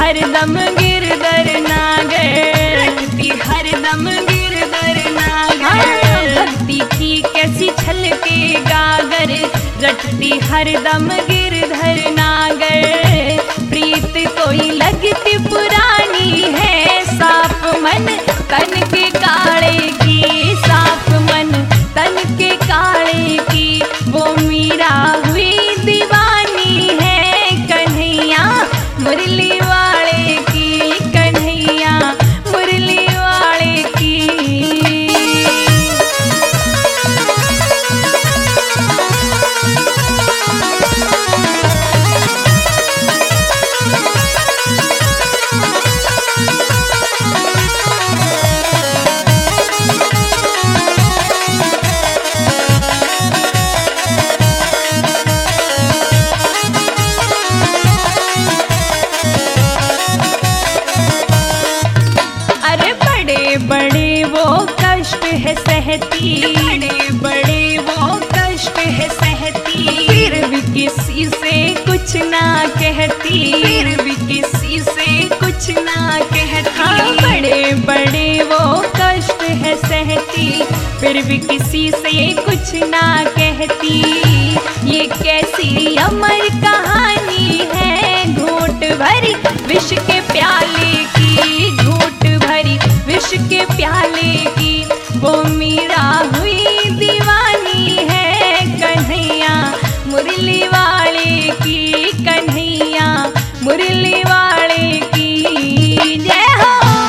हरदम गिरधर नागर, रटती हरदम गिरधर नागर। भक्ति की कैसी छलके गागर, रटती हरदम गिरधर नागर। प्रीत कोई लगती पुरानी है, साफ मन तन के काले की, साफ मन तन के काले की। वो मीरा हुई दीवानी है, कन्हैया मुरली वाले की, कन्हैया मुरली वाले की। बड़े वो कष्ट है सहती, बड़े बड़े वो कष्ट है सहती। फिर भी किसी से कुछ ना कहती, फिर भी किसी से कुछ ना कहती। बड़े बड़े वो कष्ट है सहती, फिर भी किसी से कुछ ना कहती। ये कैसी अमर कहानी है, घूंट भरी विष के प्याले की, घूंट भरी विष के प्याले की। वो मीरा हुई दीवानी है, कन्हैया मुरली वाले की, कन्हैया मुरली वाले की। जय हो।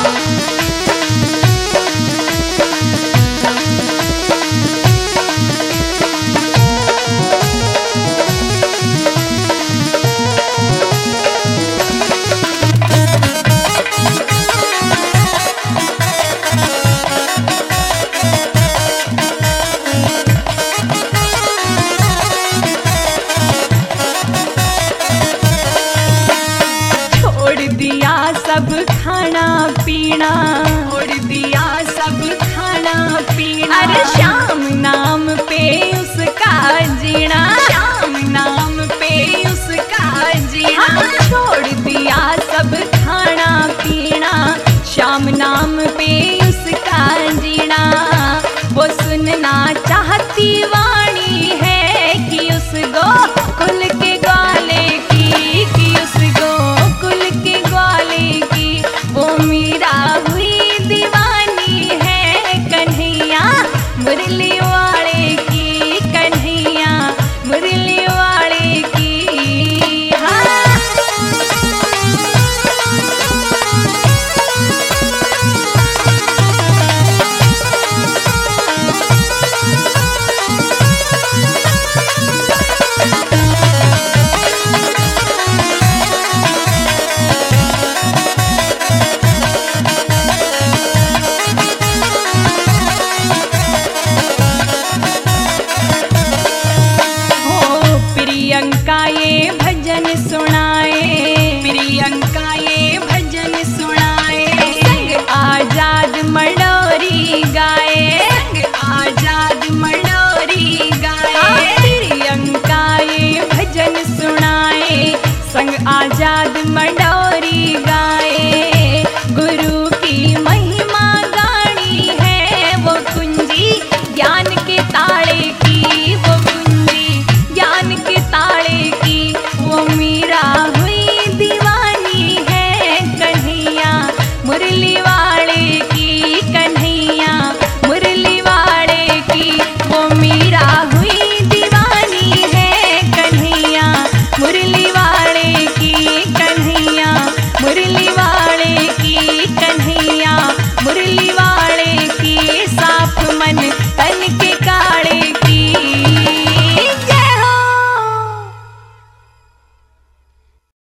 सब खाना पीना, छोड़ दिया सब खाना पीना। अरे श्याम नाम पे उसका जीना, श्याम नाम पे उसका जीना। छोड़ दिया सब खाना पीना, श्याम नाम पे उसका जीना। वो सुनना चाहती वाणी है कि उस गोकुल के ग्वाले की, कि उस गोकुल के ग्वाले की। वो मीरा हुई दीवानी है, कन्हैया मुरली वाले की, कन्हैया मुरली वाले की। हाँ। प्रियंका ये भजन सुनाए, प्रियंका ये भजन सुनाए। संग आजाद मडोरी गाए, संग आजाद मडोरी गाए। प्रियंका ये भजन सुनाए, संग आजाद मडोरी गाए।